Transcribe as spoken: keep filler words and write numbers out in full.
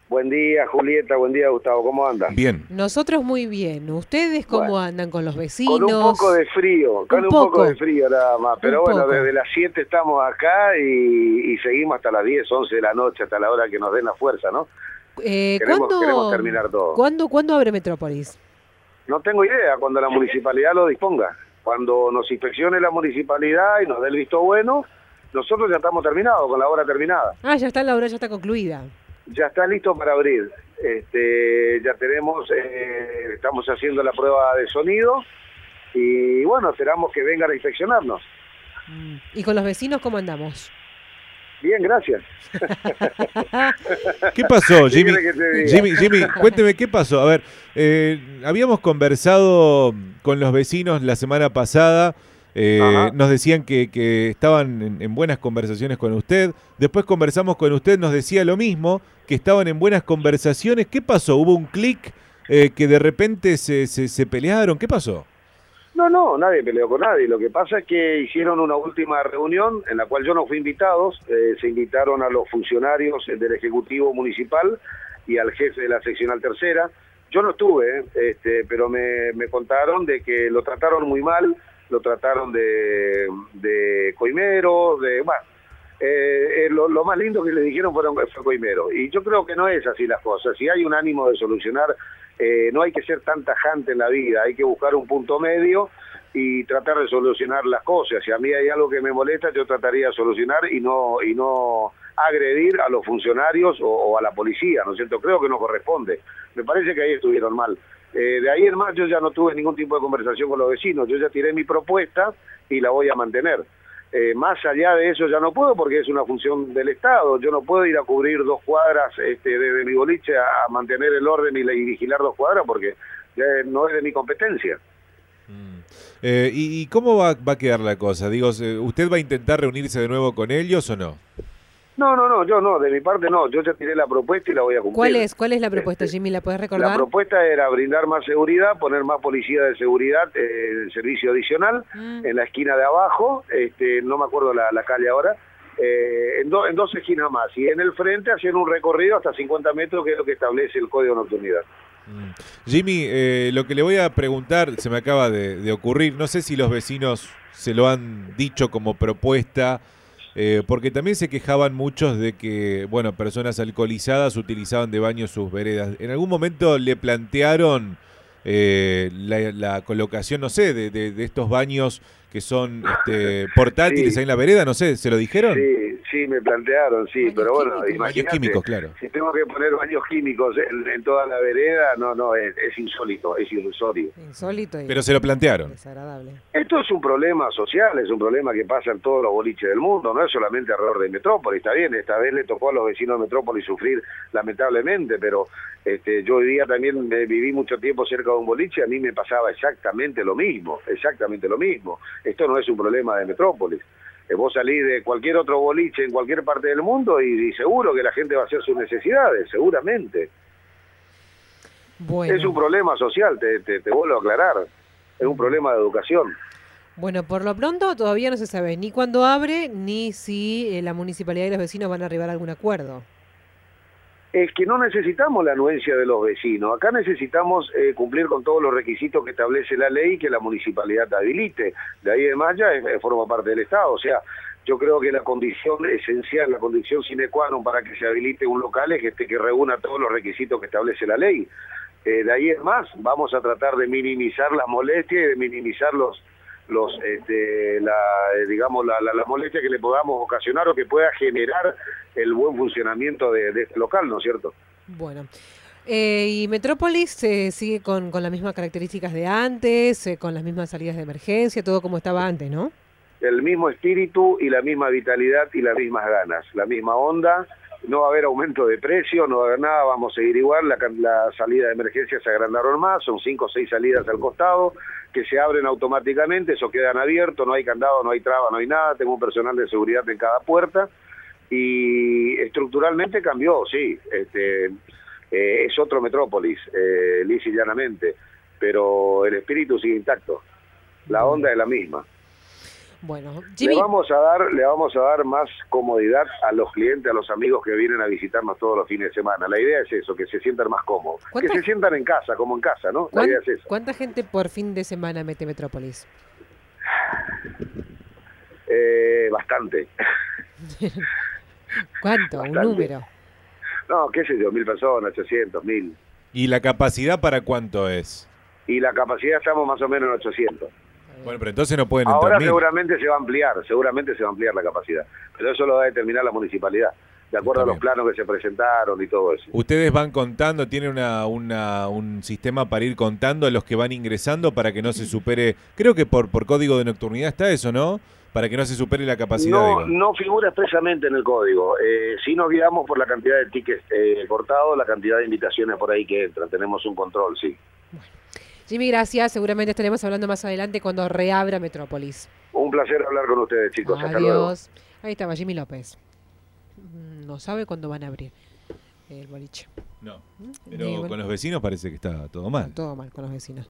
Buen día, Julieta, buen día, Gustavo, ¿cómo andan? Bien. Nosotros muy bien. ¿Ustedes cómo Bueno, andan con los vecinos? con un poco de frío, con un, un poco. poco de frío nada más, pero un bueno, poco. desde las siete estamos acá y, y seguimos hasta las diez, once de la noche, hasta la hora que nos den la fuerza, ¿no? Eh, queremos, ¿cuándo, queremos terminar todo. ¿cuándo, ¿Cuándo abre Metrópolis? No tengo idea, cuando la municipalidad lo disponga. Cuando nos inspeccione la municipalidad y nos dé el visto bueno, nosotros ya estamos terminados, con la obra terminada. Ah, ya está, la obra ya está concluida. Ya está listo para abrir. Este, ya tenemos, eh, estamos haciendo la prueba de sonido y bueno, esperamos que vengan a inspeccionarnos. ¿Y con los vecinos cómo andamos? Bien, gracias. ¿Qué pasó, Jimmy? ¿Qué Jimmy, Jimmy, cuénteme qué pasó. A ver, eh, habíamos conversado con los vecinos la semana pasada. Eh, nos decían que, que estaban en, en buenas conversaciones con usted. Después conversamos con usted, nos decía lo mismo, que estaban en buenas conversaciones. ¿Qué pasó? ¿Hubo un clic eh, que de repente se, se, se pelearon? ¿Qué pasó? No, no, nadie peleó con nadie. Lo que pasa es que hicieron una última reunión en la cual yo no fui invitado. Eh, se invitaron a los funcionarios del Ejecutivo Municipal y al jefe de la seccional tercera. Yo no estuve, este, pero me, me contaron de que lo trataron muy mal. Lo trataron de, de coimero, de bueno, eh, eh, lo, lo más lindo que le dijeron fueron, fue coimero. Y yo creo que no es así las cosas. Si hay un ánimo de solucionar, eh, no hay que ser tan tajante en la vida, hay que buscar un punto medio y tratar de solucionar las cosas. Si a mí hay algo que me molesta, yo trataría de solucionar y no y no agredir a los funcionarios o, o a la policía, ¿no es cierto? Creo que no corresponde. Me parece que ahí estuvieron mal. Eh, de ahí en más yo ya no tuve ningún tipo de conversación con los vecinos, yo ya tiré mi propuesta y la voy a mantener. Eh, más allá de eso ya no puedo porque es una función del Estado, yo no puedo ir a cubrir dos cuadras este, desde mi boliche a, a mantener el orden y, la, y vigilar dos cuadras porque eh, no es de mi competencia. Mm. Eh, ¿y, ¿Y cómo va, va a quedar la cosa? Digo, ¿usted va a intentar reunirse de nuevo con ellos o no? No, no, no, yo no, de mi parte no, yo ya tiré la propuesta y la voy a cumplir. ¿Cuál es, cuál es la propuesta, este, Jimmy? ¿La podés recordar? La propuesta era brindar más seguridad, poner más policía de seguridad eh, en servicio adicional, mm. en la esquina de abajo, este, no me acuerdo la, la calle ahora, eh, en, do, en dos esquinas más, y en el frente hacer un recorrido hasta cincuenta metros, que es lo que establece el Código de Nocturnidad. Mm. Jimmy, eh, lo que le voy a preguntar, se me acaba de, de ocurrir, no sé si los vecinos se lo han dicho como propuesta, Eh, porque también se quejaban muchos de que, bueno, personas alcoholizadas utilizaban de baño sus veredas. ¿En algún momento le plantearon eh, la, la colocación, no sé, de, de, de estos baños que son este, portátiles sí. ahí en la vereda? No sé, ¿se lo dijeron? Sí, sí, me plantearon, sí, baños pero bueno, químicos. Baños químicos, claro. Si tengo que poner baños químicos en, en toda la vereda, no, no, es, es insólito, es irrisorio. Insólito y pero se lo plantearon. Desagradable. Esto es un problema social, es un problema que pasa en todos los boliches del mundo, no es solamente alrededor de Metrópolis, está bien, esta vez le tocó a los vecinos de Metrópolis sufrir lamentablemente, pero este, yo hoy día también eh, viví mucho tiempo cerca de un boliche, a mí me pasaba exactamente lo mismo, exactamente lo mismo. Esto no es un problema de Metrópolis. Eh, vos salís de cualquier otro boliche en cualquier parte del mundo y, y seguro que la gente va a hacer sus necesidades, seguramente. Bueno. Es un problema social, te, te, te vuelvo a aclarar, es un problema de educación. Bueno, por lo pronto todavía no se sabe ni cuándo abre, ni si eh, la municipalidad y los vecinos van a arribar a algún acuerdo. Es que no necesitamos la anuencia de los vecinos, acá necesitamos eh, cumplir con todos los requisitos que establece la ley y que la municipalidad habilite. De ahí en más ya es, es, forma parte del Estado, o sea, yo creo que la condición esencial, la condición sine qua non para que se habilite un local es que, este, que reúna todos los requisitos que establece la ley. Eh, de ahí en más, vamos a tratar de minimizar las molestias y de minimizar los... los este, la, digamos la, la, la molestia que le podamos ocasionar o que pueda generar el buen funcionamiento de, de este local, ¿no es cierto? Bueno, eh, y Metrópolis eh, sigue con, con las mismas características de antes, eh, con las mismas salidas de emergencia, todo como estaba antes, ¿no? El mismo espíritu y la misma vitalidad y las mismas ganas, la misma onda. No va a haber aumento de precio, no va a haber nada, vamos a seguir igual, la, la salida de emergencia se agrandaron más, son cinco o seis salidas al costado, que se abren automáticamente, eso quedan abiertos, no hay candado, no hay traba, no hay nada, tengo un personal de seguridad en cada puerta, y estructuralmente cambió, sí, este, eh, es otro Metrópolis, eh, lisa y llanamente, pero el espíritu sigue intacto, la onda es la misma. Bueno, Jimmy. Le vamos a dar, le vamos a dar más comodidad a los clientes, a los amigos que vienen a visitarnos todos los fines de semana. La idea es eso, que se sientan más cómodos. Que se sientan en casa, como en casa, ¿no? La idea es eso. ¿Cuánta gente por fin de semana mete Metrópolis? Eh, bastante. ¿Cuánto? Bastante. ¿Un número? No, qué sé yo, mil personas, ochocientos, mil. ¿Y la capacidad para cuánto es? Y la capacidad estamos más o menos en ochocientos. Bueno, pero entonces no pueden Ahora entrar mil. seguramente se va a ampliar, seguramente se va a ampliar la capacidad. Pero eso lo va a determinar la municipalidad, de acuerdo Está a los bien. planos que se presentaron y todo eso. ¿Ustedes van contando, tienen una, una, un sistema para ir contando a los que van ingresando para que no se supere, creo que por, por código de nocturnidad está eso, ¿no? Para que no se supere la capacidad. No, digo. no figura expresamente en el código. Eh, sí nos guiamos por la cantidad de tickets eh, cortados, la cantidad de invitaciones por ahí que entran. Tenemos un control, sí. Jimmy, gracias. Seguramente estaremos hablando más adelante cuando reabra Metrópolis. Un placer hablar con ustedes, chicos. Hasta luego. Adiós. Ahí estaba Jimmy López. No sabe cuándo van a abrir el boliche. No, Mm, pero y bueno, con los vecinos parece que está todo mal. todo mal con los vecinos.